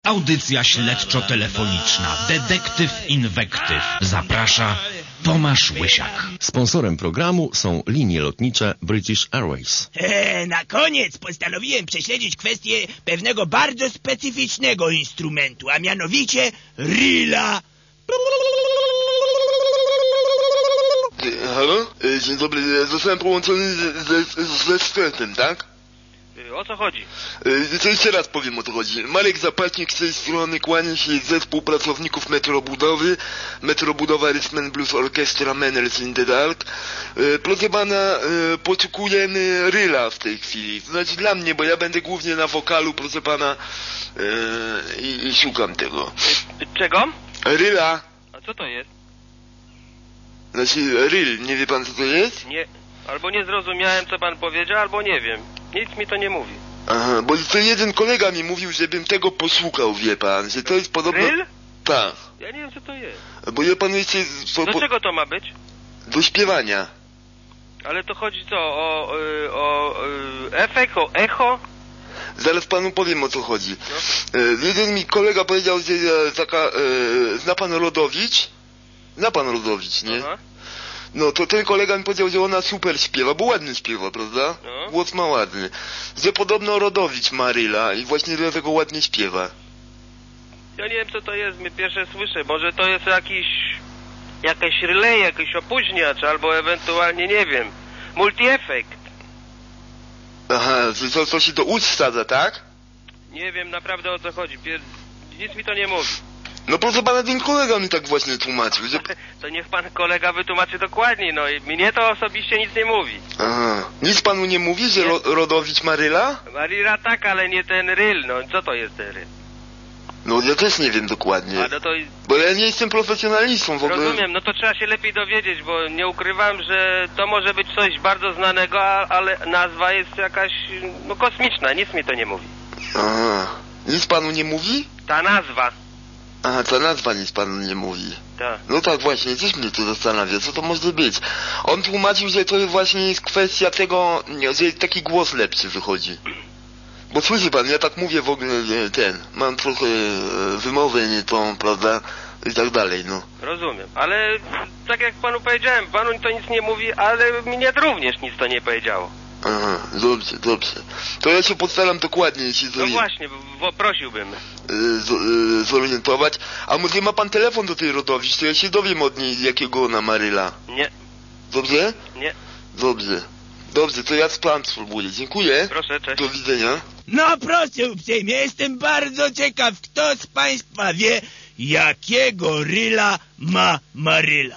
Audycja śledczo-telefoniczna Detektyw Inwektyw. Zaprasza Tomasz Łysiak. Sponsorem programu są linie lotnicze British Airways. Na koniec postanowiłem prześledzić kwestię pewnego bardzo specyficznego instrumentu, a mianowicie reela. Halo? Dzień dobry, zostałem połączony ze sklepem, tak? O co chodzi? To jeszcze raz powiem, o co chodzi. Marek Zapaśnik z tej strony, kłania się zespół pracowników Metrobudowy, Metrobudowa Rhythm Blues Orchestra Menels in the Dark. Proszę pana, poszukujemy reela w tej chwili. To znaczy dla mnie, bo ja będę głównie na wokalu, proszę pana, i szukam tego. Czego? Reela. A co to jest? Znaczy reel, nie wie pan co to jest? Nie, albo nie zrozumiałem co pan powiedział, albo nie wiem. Nic mi to nie mówi. Aha, bo to jeden kolega mi mówił, żebym tego posłuchał, wie pan, że to jest podobno... Reel? Tak. Ja nie wiem co to jest. Bo ja panu jeszcze... Do czego to ma być? Do śpiewania. Ale to chodzi co, o efekt, o echo? Zaraz panu powiem, o co chodzi. No. Jeden mi kolega powiedział, że taka... zna pan Rodowicz? Zna pan Rodowicz, nie? Aha. No to ten kolega mi powiedział, że ona super śpiewa, bo ładnie śpiewa, prawda? No. Głos ma ładny. Że podobno Rodowicz ma reela i właśnie dlatego ładnie śpiewa. Ja nie wiem co to jest, my pierwsze słyszę. Może to jest jakaś relay, jakiś opóźniacz, albo ewentualnie, nie wiem, multi-efekt. Aha, że to się do ust wsadza, tak? Nie wiem naprawdę o co chodzi. Nic mi to nie mówi. No proszę pana, ten kolega mi tak właśnie tłumaczył, że... To niech pan kolega wytłumaczy dokładniej, no i mnie to osobiście nic nie mówi. Aha, nic panu nie mówi, że Rodowicz ma reela? Marira tak, ale nie ten ryl, no co to jest ten ryl? No ja też nie wiem dokładnie, A no to... bo ja nie jestem profesjonalistą w ogóle. Rozumiem, no to trzeba się lepiej dowiedzieć, bo nie ukrywam, że to może być coś bardzo znanego, ale nazwa jest jakaś, no kosmiczna, nic mi to nie mówi. Aha, nic panu nie mówi? Ta nazwa. Aha, ta nazwa nic panu nie mówi. Tak. No tak właśnie, coś mnie tu zastanawia, co to może być. On tłumaczył, że to właśnie jest kwestia tego, że taki głos lepszy wychodzi. Bo słyszy pan, ja tak mówię w ogóle, mam trochę wymowę nie tą, prawda, i tak dalej, no. Rozumiem, ale tak jak panu powiedziałem, panu to nic nie mówi, ale mnie również nic to nie powiedziało. Aha, dobrze. To ja się postaram dokładnie się No właśnie, bo prosiłbym. zorientować. A może ma pan telefon do tej Rodowicz, to ja się dowiem od niej, jakiego ona ma reela. Nie. Dobrze? Nie. Dobrze, to ja spam spróbuję. Dziękuję. Proszę, cześć. Do widzenia. No proszę uprzejmie, jestem bardzo ciekaw, kto z państwa wie, jakiego reela ma Maryla.